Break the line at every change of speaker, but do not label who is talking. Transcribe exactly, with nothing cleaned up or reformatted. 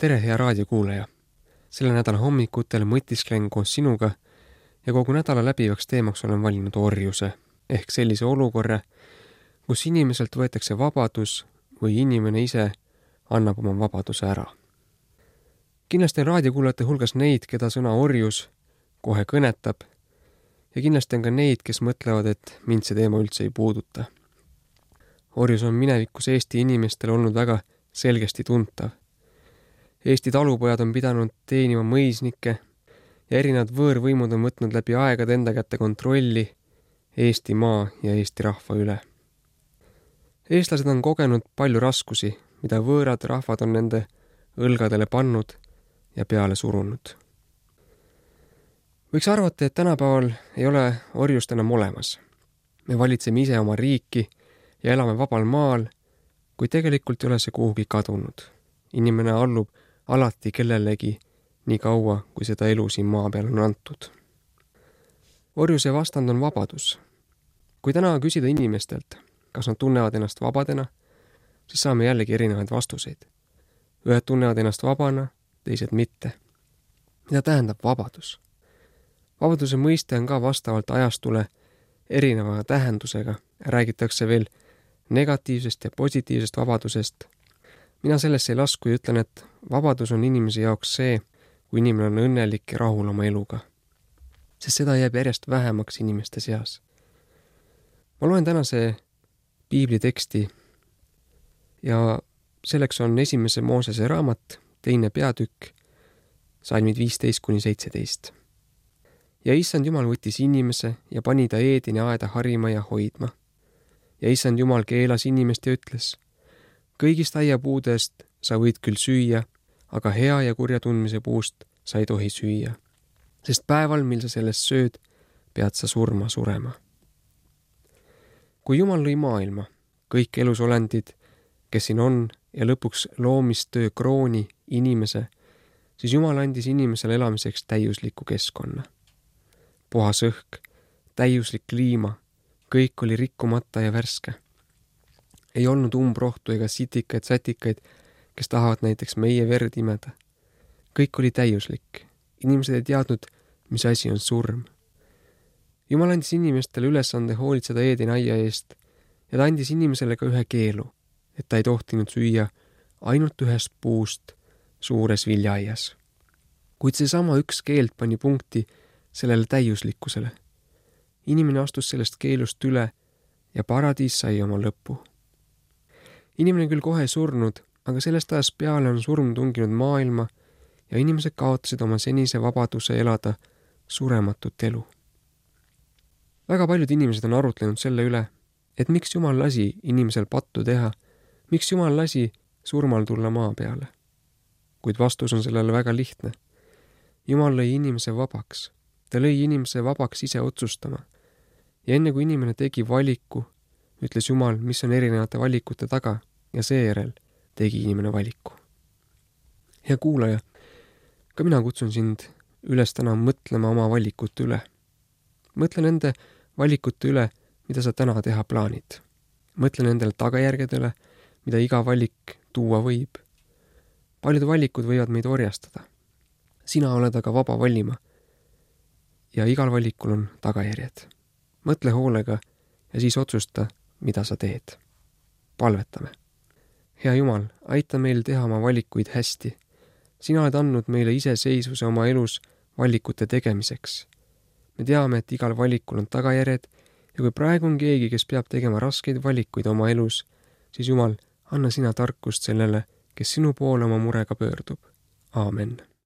tere, hea raadiokuulaja! Selle nädala hommikutel mõtisklen koos sinuga ja kogu nädala läbivaks teemaks olen valinud orjuse ehk sellise olukorra, kus inimeselt võetakse vabadus või inimene ise annab oma vabaduse ära. Kindlasti on raadiokuulajate hulgas neid, keda sõna orjus kohe kõnetab ja kindlasti on ka neid, kes mõtlevad, et mind see teema üldse ei puuduta. Orjus on minevikus Eesti inimestel olnud väga selgesti tuntav. Eesti talupojad on pidanud teenima mõisnikke ja erinevad võõrvõimud on võtnud läbi aegade enda kätte kontrolli Eesti maa ja Eesti rahva üle. Eestlased on kogenud palju raskusi, mida võõrad rahvad on nende õlgadele pannud ja peale surunud. Võiks arvata, et tänapäeval ei ole orjust enam olemas. Me valitseme ise oma riiki ja elame vabal maal, kuid tegelikult ei ole see kuhugi kadunud. Inimene allub alati kellelegi nii kaua, kui seda elu siin maa peal on antud. Orjuse vastand on vabadus. Kui täna küsida inimestelt, kas nad tunnevad ennast vabadena, siis saame jällegi erinevaid vastuseid. Ühed tunnevad ennast vabana, teised mitte. Mida tähendab vabadus? Vabaduse mõiste on ka vastavalt ajastule erineva tähendusega. Räägitakse veel negatiivsest ja positiivsest vabadusest. Mina sellesse ei lasku ja ütlen, et vabadus on inimese jaoks see, kui inimene on õnnelik ja rahul oma eluga. Sest seda jääb järjest vähemaks inimeste seas. Ma loen tänase piibli teksti ja selleks on esimese Moosese raamat, teine peatükk, salmid viisteist kuni seitseteist. Ja issand Jumal võttis inimese ja pani ta Eedini aeda harima ja hoidma. Ja issand Jumal keelas inimest ja ütles, kõigist aiapuudest sa võid küll süüa, aga hea ja kurja tundmise puust sa ei tohi süüa, sest päeval, mil sa sellest sööd, pead sa surma surema. Kui Jumal lõi maailma, kõik elusolendid, kes siin on, ja lõpuks loomistöö krooni inimese, siis Jumal andis inimesele elamiseks täiusliku keskkonna. Puhas õhk, täiuslik kliima, kõik oli rikkumata ja värske. Ei olnud umbrohtu ega sitikaid sätikaid, kes tahavad näiteks meie verd imeda. Kõik oli täiuslik. Inimesed ei teadnud, mis asi on surm. Jumal andis inimestele ülesande hoolitseda Eedini aia eest ja ta andis inimesele ka ühe keelu, et ta ei tohtinud süüa ainult ühest puust suures viljaaias. Kuid seesama üks keeld pani punkti sellele täiuslikkusele. Inimene astus sellest keelust üle ja paradiis sai oma lõpu. Inimene küll kohe surnud, aga sellest ajast peale on surm tunginud maailma ja inimesed kaotasid oma senise vabaduse elada surematut elu. Väga paljud inimesed on arutlenud selle üle, et miks Jumal lasi inimesel pattu teha, miks Jumal lasi surmal tulla maa peale. Kuid vastus on sellele väga lihtne. Jumal lõi inimese vabaks. Ta lõi inimese vabaks ise otsustama. Ja enne kui inimene tegi valiku, ütles Jumal, mis on erinevate valikute taga ja seejärel tegi inimene valiku. Hea kuulaja, ka mina kutsun sind üles täna mõtlema oma valikute üle. Mõtle nende valikute üle, mida sa täna teha plaanid. Mõtle nendele tagajärgedele, mida iga valik tuua võib. Paljud valikud võivad meid orjastada. Sina oled aga vaba valima ja igal valikul on tagajärjed. Mõtle hoolega ja siis otsusta, mida sa teed. Palvetame. Hea Jumal, aita meil teha oma valikuid hästi. Sina oled andnud meile iseseisvuse oma elus valikute tegemiseks. Me teame, et igal valikul on tagajärjed ja kui praegu on keegi, kes peab tegema raskeid valikuid oma elus, siis Jumal, anna sina tarkust sellele, kes sinu poole oma murega pöördub. Aamen.